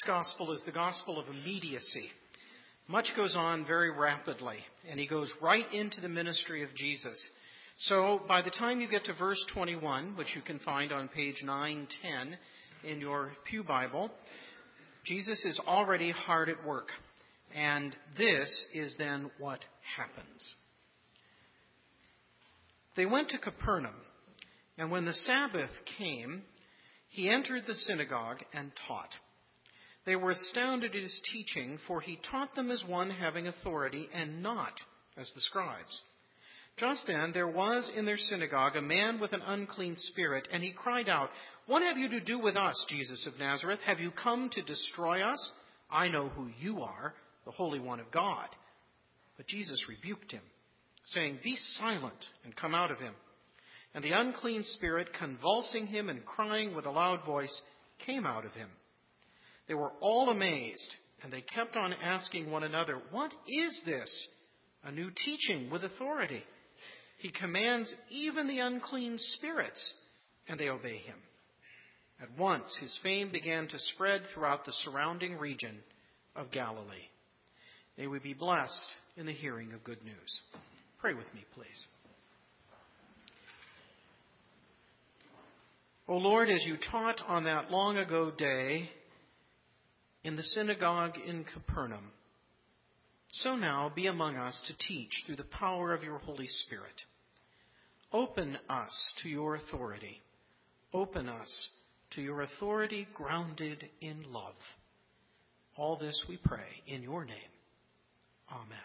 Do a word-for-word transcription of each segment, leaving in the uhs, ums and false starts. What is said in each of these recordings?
This gospel is the gospel of immediacy. Much goes on very rapidly, and he goes right into the ministry of Jesus. So by the time you get to verse twenty-one, which you can find on page nine ten in your Pew Bible, Jesus is already hard at work. And this is then what happens. They went to Capernaum, and when the Sabbath came, he entered the synagogue and taught. They were astounded at his teaching, for he taught them as one having authority and not as the scribes. Just then there was in their synagogue a man with an unclean spirit, and he cried out, "What have you to do with us, Jesus of Nazareth? Have you come to destroy us? I know who you are, the Holy One of God." But Jesus rebuked him, saying, "Be silent and come out of him." And the unclean spirit, convulsing him and crying with a loud voice, came out of him. They were all amazed, and they kept on asking one another, "What is this? A new teaching with authority. He commands even the unclean spirits, and they obey him." At once his fame began to spread throughout the surrounding region of Galilee. May we be blessed in the hearing of good news. Pray with me, please. O Lord, as you taught on that long ago day in the synagogue in Capernaum, so now be among us to teach through the power of your Holy Spirit. Open us to your authority. Open us to your authority grounded in love. All this we pray in your name. Amen.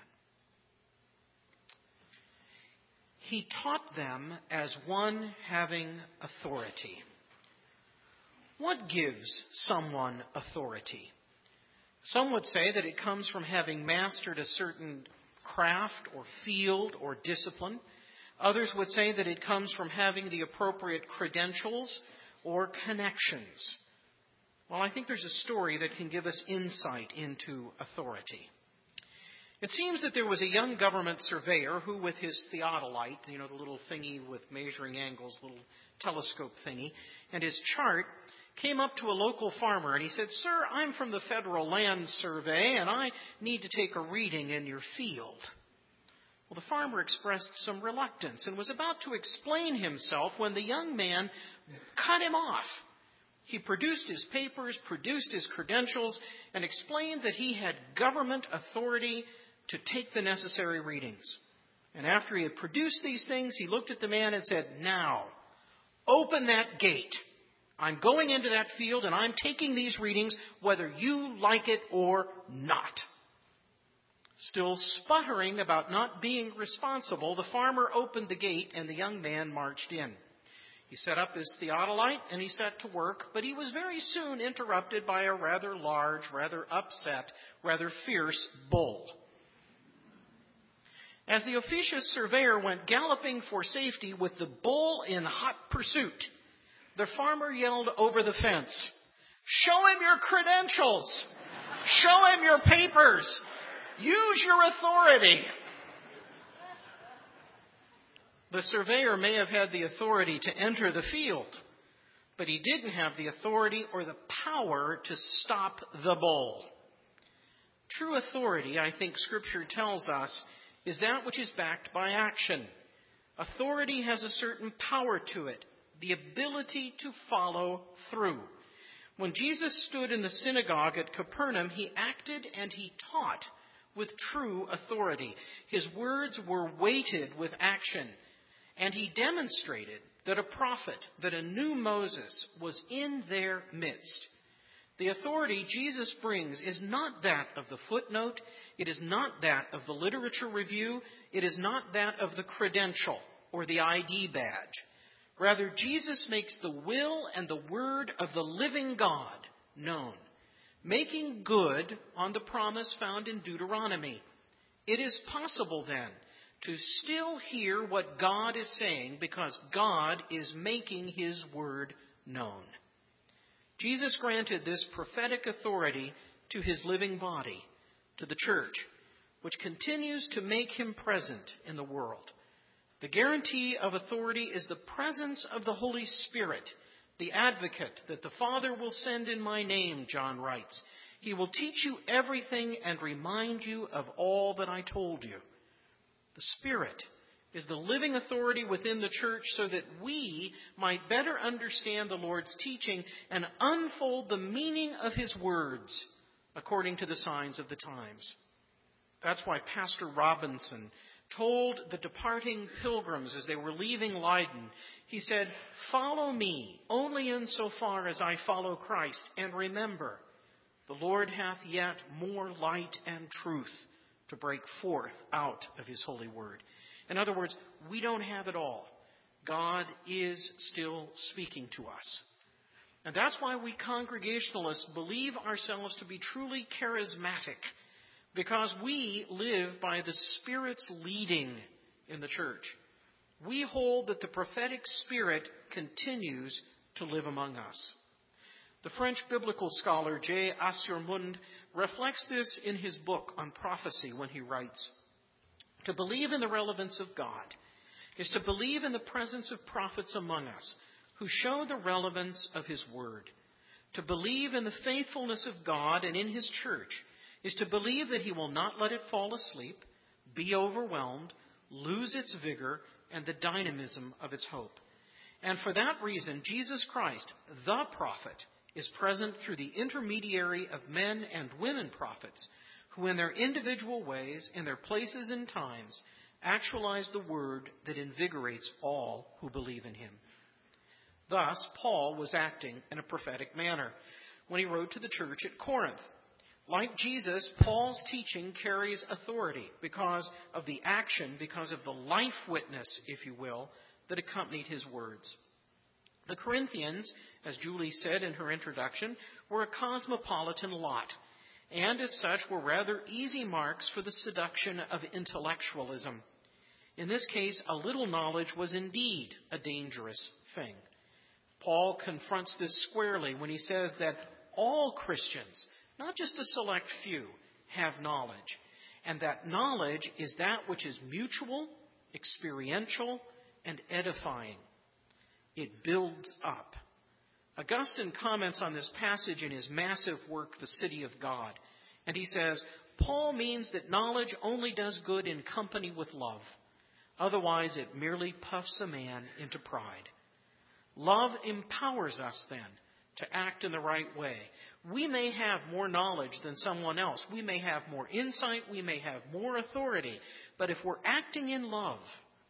He taught them as one having authority. What gives someone authority? Some would say that it comes from having mastered a certain craft or field or discipline. Others would say that it comes from having the appropriate credentials or connections. Well, I think there's a story that can give us insight into authority. It seems that there was a young government surveyor who, with his theodolite, you know, the little thingy with measuring angles, little telescope thingy, and his chart, came up to a local farmer and he said, "Sir, I'm from the Federal Land Survey and I need to take a reading in your field." Well, the farmer expressed some reluctance and was about to explain himself when the young man cut him off. He produced his papers, produced his credentials, and explained that he had government authority to take the necessary readings. And after he had produced these things, he looked at the man and said, "Now, open that gate. I'm going into that field and I'm taking these readings whether you like it or not." Still sputtering about not being responsible, the farmer opened the gate and the young man marched in. He set up his theodolite and he set to work, but he was very soon interrupted by a rather large, rather upset, rather fierce bull. As the officious surveyor went galloping for safety with the bull in hot pursuit, the farmer yelled over the fence, "Show him your credentials! Show him your papers! Use your authority!" The surveyor may have had the authority to enter the field, but he didn't have the authority or the power to stop the bull. True authority, I think Scripture tells us, is that which is backed by action. Authority has a certain power to it, the ability to follow through. When Jesus stood in the synagogue at Capernaum, he acted and he taught with true authority. His words were weighted with action, and he demonstrated that a prophet, that a new Moses was in their midst. The authority Jesus brings is not that of the footnote. It is not that of the literature review. It is not that of the credential or the I D badge. Rather, Jesus makes the will and the word of the living God known, making good on the promise found in Deuteronomy. It is possible then to still hear what God is saying because God is making his word known. Jesus granted this prophetic authority to his living body, to the church, which continues to make him present in the world. The guarantee of authority is the presence of the Holy Spirit, the advocate that the Father will send in my name, John writes. He will teach you everything and remind you of all that I told you. The Spirit is the living authority within the church so that we might better understand the Lord's teaching and unfold the meaning of His words according to the signs of the times. That's why Pastor Robinson told the departing pilgrims as they were leaving Leiden, he said, "Follow me only insofar as I follow Christ, and remember, the Lord hath yet more light and truth to break forth out of His holy word." In other words, we don't have it all. God is still speaking to us. And that's why we Congregationalists believe ourselves to be truly charismatic, because we live by the Spirit's leading in the church. We hold that the prophetic Spirit continues to live among us. The French biblical scholar J. Assermund reflects this in his book on prophecy when he writes, "To believe in the relevance of God is to believe in the presence of prophets among us who show the relevance of His word. To believe in the faithfulness of God and in His church is to believe that He will not let it fall asleep, be overwhelmed, lose its vigor and the dynamism of its hope. And for that reason, Jesus Christ, the prophet, is present through the intermediary of men and women prophets who in their individual ways, in their places and times, actualize the word that invigorates all who believe in Him." Thus, Paul was acting in a prophetic manner when he wrote to the church at Corinth. Like Jesus, Paul's teaching carries authority because of the action, because of the life witness, if you will, that accompanied his words. The Corinthians, as Julie said in her introduction, were a cosmopolitan lot, and as such were rather easy marks for the seduction of intellectualism. In this case, a little knowledge was indeed a dangerous thing. Paul confronts this squarely when he says that all Christians, not just a select few, have knowledge, and that knowledge is that which is mutual, experiential, and edifying. It builds up. Augustine comments on this passage in his massive work, The City of God, and he says, Paul means that knowledge only does good in company with love. Otherwise, it merely puffs a man into pride. Love empowers us, then, to act in the right way. We may have more knowledge than someone else. We may have more insight. We may have more authority. But if we're acting in love,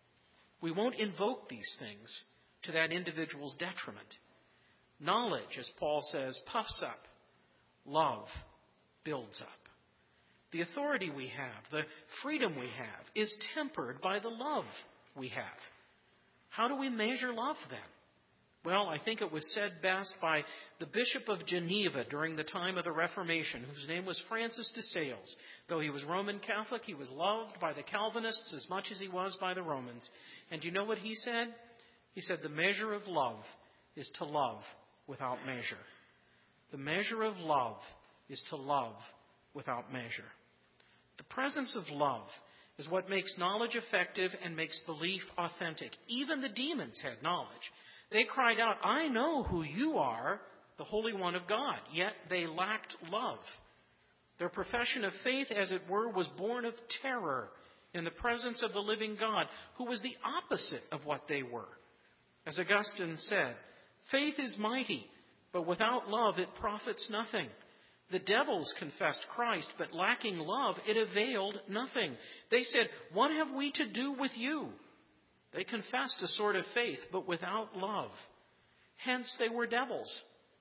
we won't invoke these things to that individual's detriment. Knowledge, as Paul says, puffs up. Love builds up. The authority we have, the freedom we have, is tempered by the love we have. How do we measure love then? Well, I think it was said best by the Bishop of Geneva during the time of the Reformation, whose name was Francis de Sales. Though he was Roman Catholic, he was loved by the Calvinists as much as he was by the Romans. And do you know what he said? He said, the measure of love is to love without measure. The measure of love is to love without measure. The presence of love is what makes knowledge effective and makes belief authentic. Even the demons had knowledge. They cried out, I know who you are, the Holy One of God. Yet they lacked love. Their profession of faith, as it were, was born of terror in the presence of the living God, who was the opposite of what they were. As Augustine said, faith is mighty, but without love it profits nothing. The devils confessed Christ, but lacking love, it availed nothing. They said, what have we to do with you? They confessed a sort of faith, but without love. Hence they were devils.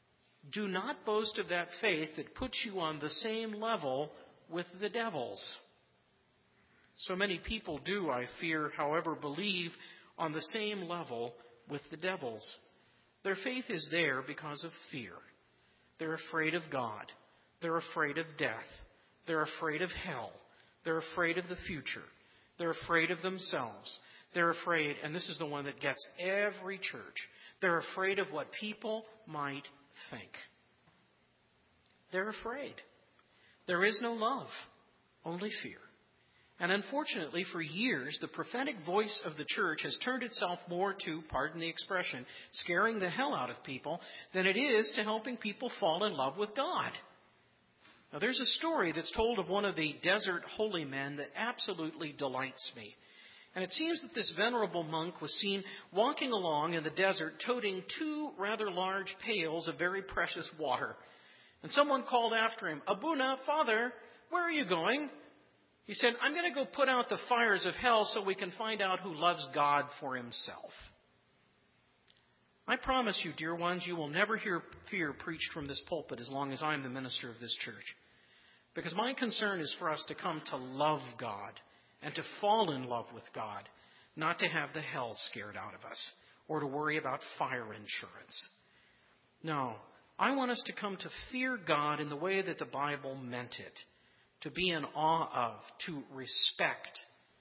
Do not boast of that faith that puts you on the same level with the devils. So many people do, I fear, however, believe on the same level with the devils. Their faith is there because of fear. They're afraid of God. They're afraid of death. They're afraid of hell. They're afraid of the future. They're afraid of themselves. They're afraid, and this is the one that gets every church, they're afraid of what people might think. They're afraid. There is no love, only fear. And unfortunately, for years, the prophetic voice of the church has turned itself more to, pardon the expression, scaring the hell out of people than it is to helping people fall in love with God. Now, there's a story that's told of one of the desert holy men that absolutely delights me. And it seems that this venerable monk was seen walking along in the desert toting two rather large pails of very precious water. And someone called after him, "Abuna, Father, where are you going?" He said, "I'm going to go put out the fires of hell so we can find out who loves God for himself." I promise you, dear ones, you will never hear fear preached from this pulpit as long as I'm the minister of this church. Because my concern is for us to come to love God and to fall in love with God, not to have the hell scared out of us or to worry about fire insurance. No, I want us to come to fear God in the way that the Bible meant it, to be in awe of, to respect,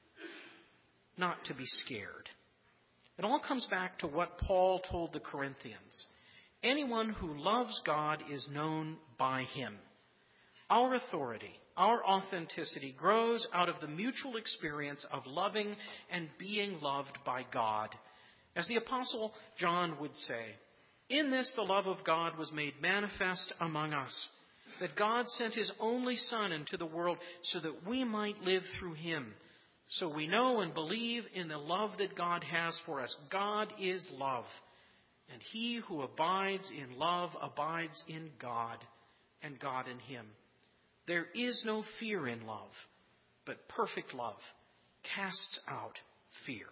not to be scared. It all comes back to what Paul told the Corinthians. Anyone who loves God is known by him. Our authority, our authenticity grows out of the mutual experience of loving and being loved by God. As the Apostle John would say, "In this the love of God was made manifest among us, that God sent his only Son into the world so that we might live through him. So we know and believe in the love that God has for us. God is love, and he who abides in love abides in God, and God in him. There is no fear in love, but perfect love casts out fear."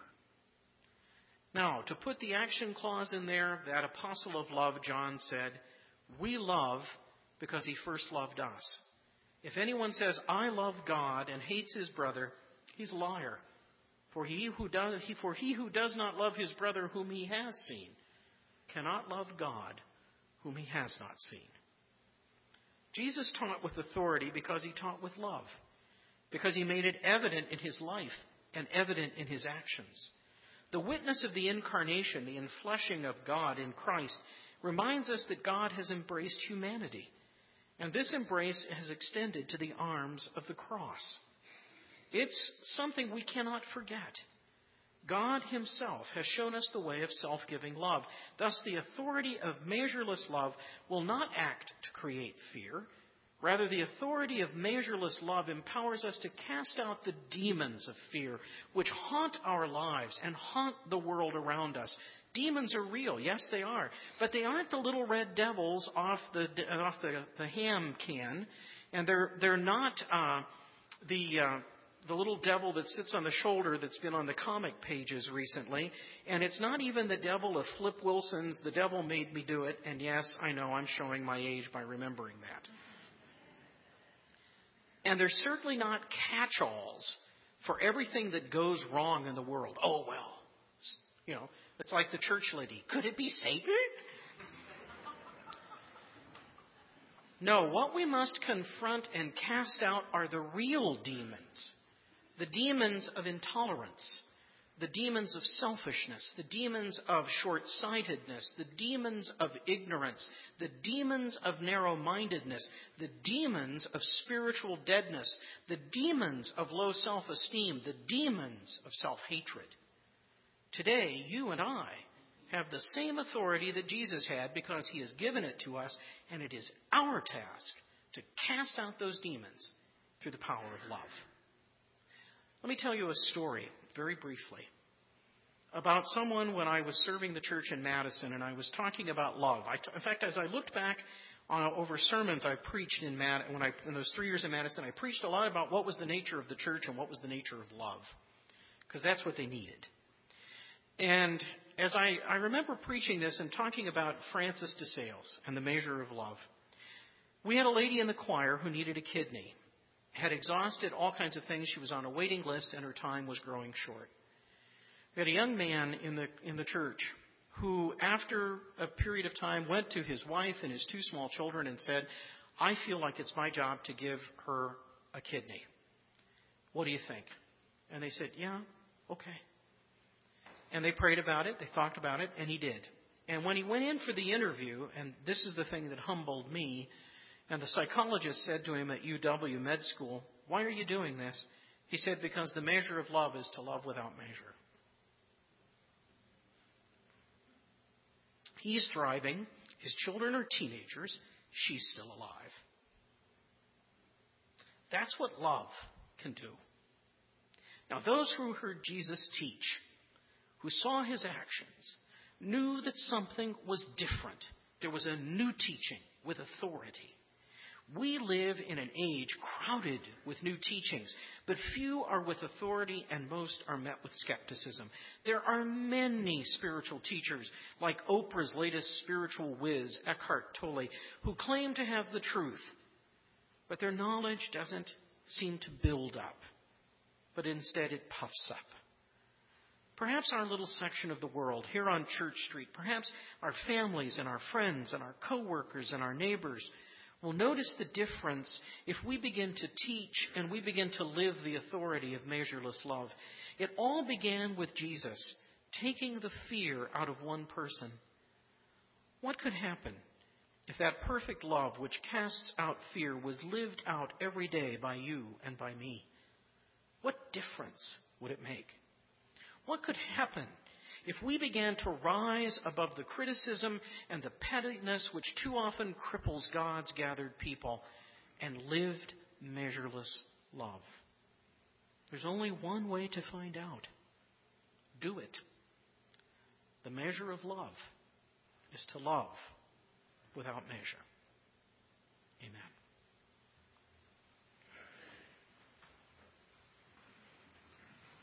Now, to put the action clause in there, that apostle of love, John said, we love because he first loved us. If anyone says, "I love God," and hates his brother, he's a liar. For he who does, he, for he who does not love his brother whom he has seen cannot love God whom he has not seen. Jesus taught with authority because he taught with love, because he made it evident in his life and evident in his actions. The witness of the incarnation, the enfleshing of God in Christ, reminds us that God has embraced humanity, and this embrace has extended to the arms of the cross. It's something we cannot forget. God himself has shown us the way of self-giving love. Thus, the authority of measureless love will not act to create fear. Rather, the authority of measureless love empowers us to cast out the demons of fear, which haunt our lives and haunt the world around us. Demons are real, yes they are, but they aren't the little red devils off the off the, the ham can, and they're they're not uh, the uh, the little devil that sits on the shoulder that's been on the comic pages recently. And it's not even the devil of Flip Wilson's "The Devil Made Me Do It." And yes, I know I'm showing my age by remembering that. And they're certainly not catch-alls for everything that goes wrong in the world. Oh, well, you know, it's like the church lady. Could it be Satan? No, what we must confront and cast out are the real demons. The demons of intolerance, the demons of selfishness, the demons of short-sightedness, the demons of ignorance, the demons of narrow-mindedness, the demons of spiritual deadness, the demons of low self-esteem, the demons of self-hatred. Today, you and I have the same authority that Jesus had because he has given it to us, and it is our task to cast out those demons through the power of love. Let me tell you a story, very briefly, about someone when I was serving the church in Madison, and I was talking about love. I t- in fact, as I looked back uh, over sermons I preached in, Mad- when I, in those three years in Madison, I preached a lot about what was the nature of the church and what was the nature of love, because that's what they needed. And as I, I remember preaching this and talking about Francis de Sales and the measure of love, we had a lady in the choir who needed a kidney. Had exhausted all kinds of things. She was on a waiting list, and her time was growing short. We had a young man in the in the church who, after a period of time, went to his wife and his two small children and said, "I feel like it's my job to give her a kidney. What do you think?" And they said, "Yeah, okay." And they prayed about it, they thought about it, and he did. And when he went in for the interview, and this is the thing that humbled me, and the psychologist said to him at U W Med School, "Why are you doing this?" He said, "Because the measure of love is to love without measure." He's thriving. His children are teenagers. She's still alive. That's what love can do. Now, those who heard Jesus teach, who saw his actions, knew that something was different. There was a new teaching with authority. We live in an age crowded with new teachings, but few are with authority and most are met with skepticism. There are many spiritual teachers, like Oprah's latest spiritual whiz, Eckhart Tolle, who claim to have the truth, but their knowledge doesn't seem to build up, but instead it puffs up. Perhaps our little section of the world here on Church Street, perhaps our families and our friends and our co-workers and our neighbors will notice the difference if we begin to teach and we begin to live the authority of measureless love. It all began with Jesus taking the fear out of one person. What could happen if that perfect love which casts out fear was lived out every day by you and by me? What difference would it make? What could happen if we began to rise above the criticism and the pettiness which too often cripples God's gathered people and lived measureless love? There's only one way to find out. Do it. The measure of love is to love without measure. Amen.